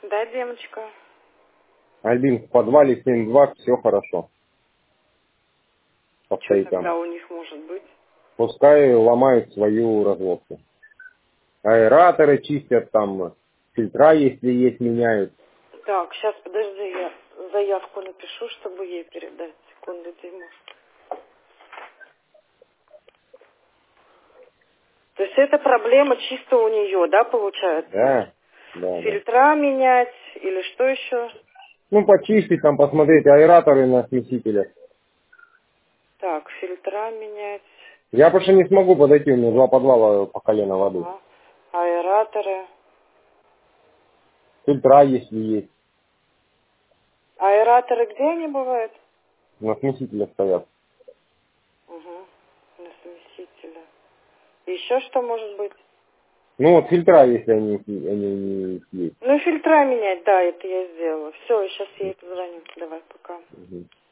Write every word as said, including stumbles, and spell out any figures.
Да, девочка. Альбин, в подвале семь два, все хорошо. По Что тогда стоякам. у них может быть? Пускай ломают свою разводку. Аэраторы чистят, там фильтра, если есть, меняют. Так, сейчас, подожди, я заявку напишу, чтобы ей передать. Секунду, Дима. То есть это проблема чисто у нее, да, получается? Да, да, да. Фильтра менять или что еще? Ну, почистить, там, посмотреть аэраторы на смесителях. Так, фильтра менять. Я больше не смогу подойти, у меня два подвала по колено воды. Ага. Аэраторы. Фильтра, если есть, Аэраторы где они бывают? на смесителях стоят. Угу. На смесителя. Еще что может быть? Ну, вот фильтра, если они, они не есть. Ну, фильтра менять, да, это я сделала. Все, сейчас я ей позвоню. Давай, пока. Мгм.